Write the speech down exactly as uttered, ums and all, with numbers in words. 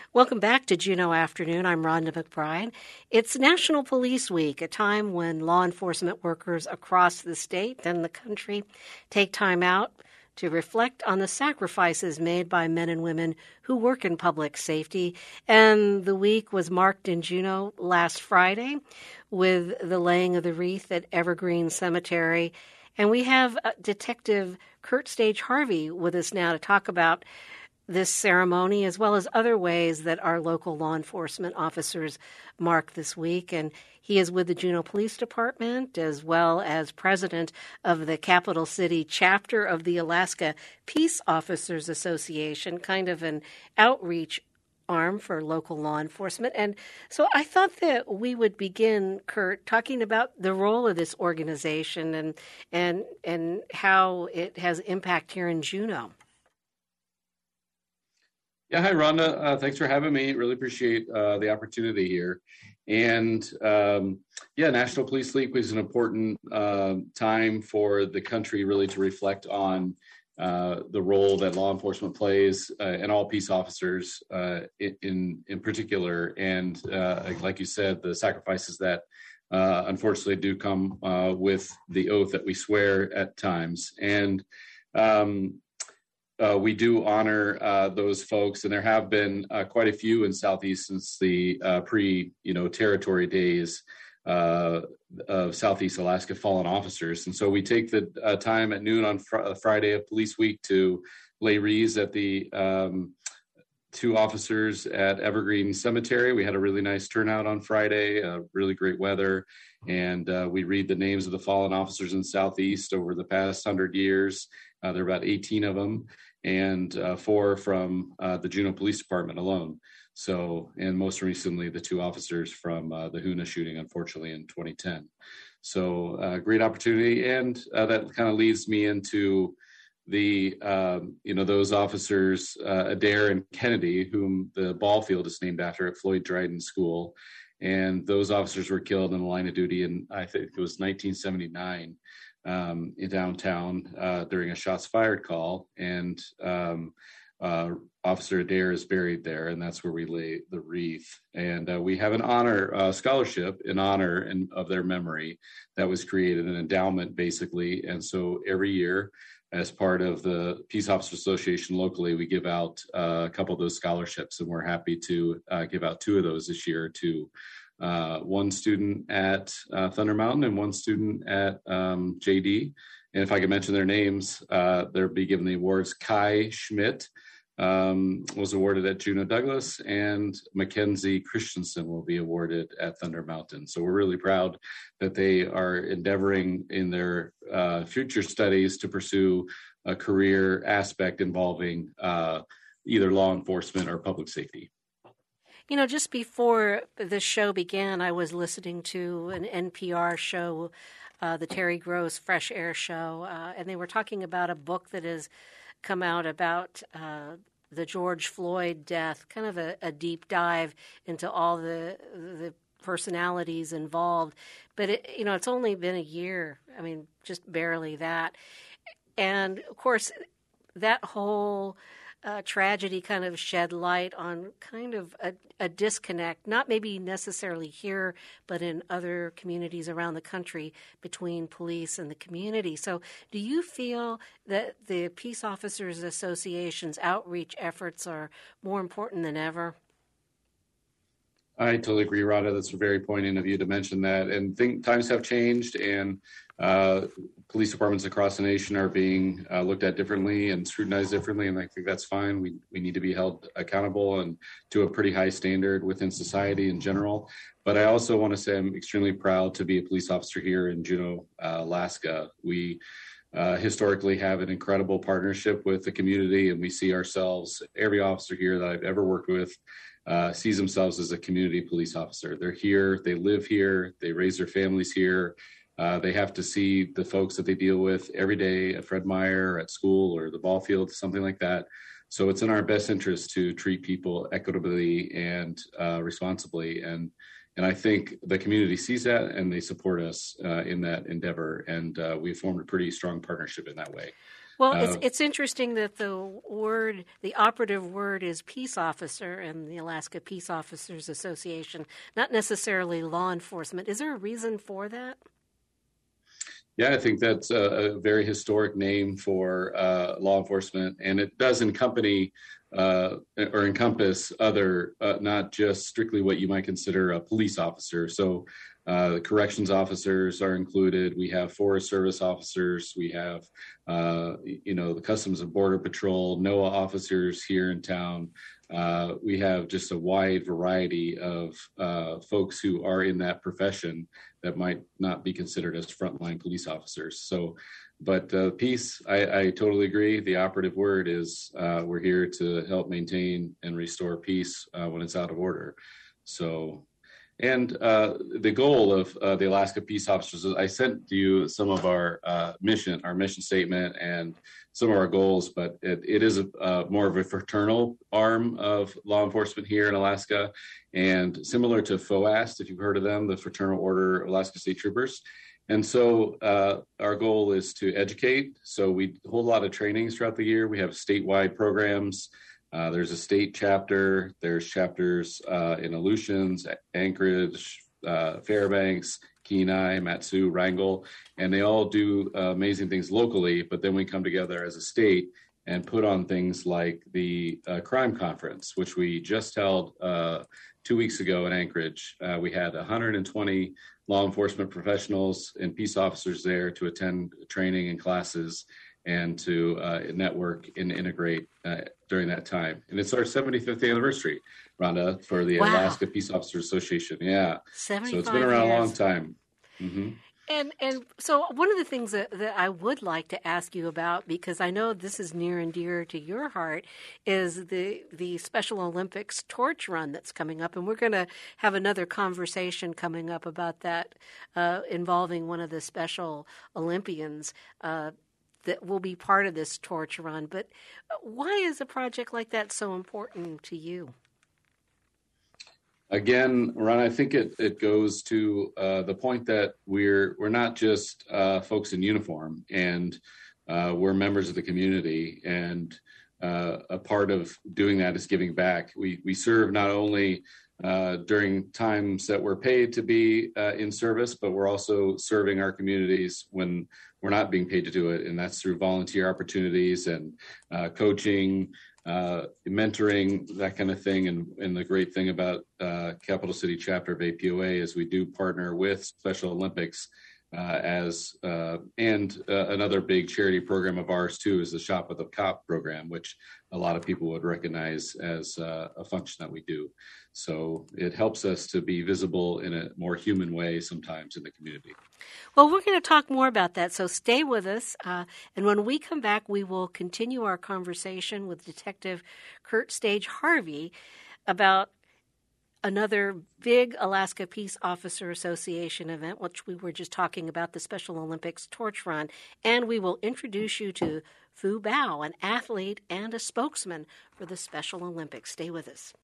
Welcome back to Juneau Afternoon. I'm Rhonda McBride. It's National Police Week, a time when law enforcement workers across the state and the country take time out to reflect on the sacrifices made by men and women who work in public safety. And the week was marked in Juneau last Friday with the laying of the wreath at Evergreen Cemetery. And we have uh, Detective Kurt Stage Harvey with us now to talk about this ceremony, as well as other ways that our local law enforcement officers mark this week. And he is with the Juneau Police Department, as well as president of the Capital City chapter of the Alaska Peace Officers Association, kind of an outreach arm for local law enforcement. And so I thought that we would begin, Kurt, talking about the role of this organization and and and how it has impact here in Juneau. Yeah, hi, Rhonda. Uh, thanks for having me. Really appreciate uh, the opportunity here. And um, yeah, National Police Week was an important uh, time for the country really to reflect on uh, the role that law enforcement plays uh, and all peace officers uh, in in particular. And uh, like you said, the sacrifices that uh, unfortunately do come uh, with the oath that we swear at times. And um, Uh, we do honor uh, those folks, and there have been uh, quite a few in Southeast since the uh, pre, you know, territory days uh, of Southeast Alaska fallen officers. And so we take the uh, time at noon on fr- Friday of Police Week to lay wreaths at the um, two officers at Evergreen Cemetery. We had a really nice turnout on Friday, uh, really great weather, and uh, we read the names of the fallen officers in Southeast over the past hundred years. Uh, there are about eighteen of them, and uh, four from uh, the Juneau Police Department alone. So, and most recently, the two officers from uh, the Hoonah shooting, unfortunately, in twenty ten. So, uh, great opportunity, and uh, that kind of leads me into the, um, you know, those officers, uh, Adair and Kennedy, whom the ball field is named after at Floyd Dryden School. And those officers were killed in the line of duty in, I think it was nineteen seventy-nine. Um, in downtown uh, during a shots fired call, and um, uh, Officer Adair is buried there, and that's where we lay the wreath. And uh, we have an honor uh, scholarship in honor in, of their memory that was created, an endowment basically. And so every year, as part of the Peace Officers Association locally, we give out uh, a couple of those scholarships, and we're happy to uh, give out two of those this year to Uh, one student at uh, Thunder Mountain and one student at um, J D. And if I could mention their names, uh, they'll be given the awards. Kai Schmidt um, was awarded at Juneau Douglas, and Mackenzie Christensen will be awarded at Thunder Mountain. So we're really proud that they are endeavoring in their uh, future studies to pursue a career aspect involving uh, either law enforcement or public safety. You know, just before the show began, I was listening to an N P R show, uh, the Terry Gross Fresh Air Show, uh, and they were talking about a book that has come out about uh, the George Floyd death, kind of a, a deep dive into all the the personalities involved. But, it, you know, it's only been a year. I mean, just barely that. And, of course, that whole Uh, tragedy kind of shed light on kind of a, a disconnect, not maybe necessarily here, but in other communities around the country between police and the community. So do you feel that the Peace Officers Association's outreach efforts are more important than ever? I totally agree, Rhonda. That's very poignant of you to mention that. And think times have changed, and uh, police departments across the nation are being uh, looked at differently and scrutinized differently. And I think that's fine. We we need to be held accountable and to a pretty high standard within society in general. But I also want to say I'm extremely proud to be a police officer here in Juneau, uh, Alaska. We uh, historically have an incredible partnership with the community, and we see ourselves, every officer here that I've ever worked with, Uh, sees themselves as a community police officer. They're here, they live here, they raise their families here. Uh, they have to see the folks that they deal with every day at Fred Meyer, at school, or the ball field, something like that. So it's in our best interest to treat people equitably and uh, responsibly. And and I think the community sees that, and they support us uh, in that endeavor. And uh, we've formed a pretty strong partnership in that way. Well, it's Uh, it's interesting that the word, the operative word is peace officer in the Alaska Peace Officers Association, not necessarily law enforcement. Is there a reason for that? Yeah, I think that's a, a very historic name for uh, law enforcement, and it does accompany uh, or encompass other, uh, not just strictly what you might consider a police officer. So, uh, the corrections officers are included. We have Forest Service officers. We have, uh, you know, the Customs and Border Patrol, NOAA officers here in town. Uh, we have just a wide variety of uh, folks who are in that profession that might not be considered as frontline police officers. So, but uh, peace, I, I totally agree. The operative word is uh, we're here to help maintain and restore peace uh, when it's out of order. So, and uh, the goal of uh, the Alaska Peace Officers, I sent you some of our uh, mission, our mission statement, and some of our goals, but it, it is a, uh, more of a fraternal arm of law enforcement here in Alaska. And similar to FOAST, if you've heard of them, the Fraternal Order of Alaska State Troopers. And so uh, our goal is to educate. So we hold a lot of trainings throughout the year. We have statewide programs. Uh, there's a state chapter. There's chapters uh, in Aleutians, Anchorage, uh, Fairbanks, Kenai, Matsu, Wrangell, and they all do uh, amazing things locally. But then we come together as a state and put on things like the uh, crime conference, which we just held uh, two weeks ago in Anchorage. Uh, we had one hundred twenty law enforcement professionals and peace officers there to attend training and classes and to uh, network and integrate uh, during that time. And it's our seventy-fifth anniversary, Rhonda, for the Wow. Alaska Peace Officers Association. Yeah. So it's been seventy-five around years. a long time. Mm-hmm. And and so one of the things that, that I would like to ask you about, because I know this is near and dear to your heart, is the the Special Olympics torch run that's coming up, and we're going to have another conversation coming up about that uh, involving one of the Special Olympians uh, that will be part of this torch run. But why is a project like that so important to you? Again, Ron, I think it, it goes to uh, the point that we're we're not just uh, folks in uniform, and uh, we're members of the community, and uh, a part of doing that is giving back. We we serve not only uh, during times that we're paid to be uh, in service, but we're also serving our communities when we're not being paid to do it, and that's through volunteer opportunities and uh, coaching, Uh, mentoring, that kind of thing. And, and the great thing about uh, Capital City chapter of A P O A is we do partner with Special Olympics uh, as uh, and uh, another big charity program of ours too is the Shop with a Cop program, which a lot of people would recognize as uh, a function that we do. So it helps us to be visible in a more human way sometimes in the community. Well, we're going to talk more about that, so stay with us. Uh, and when we come back, we will continue our conversation with Detective Kurt Stage Harvey about another big Alaska Peace Officer Association event, which we were just talking about, the Special Olympics Torch Run. And we will introduce you to Fu Bao, an athlete and a spokesman for the Special Olympics. Stay with us.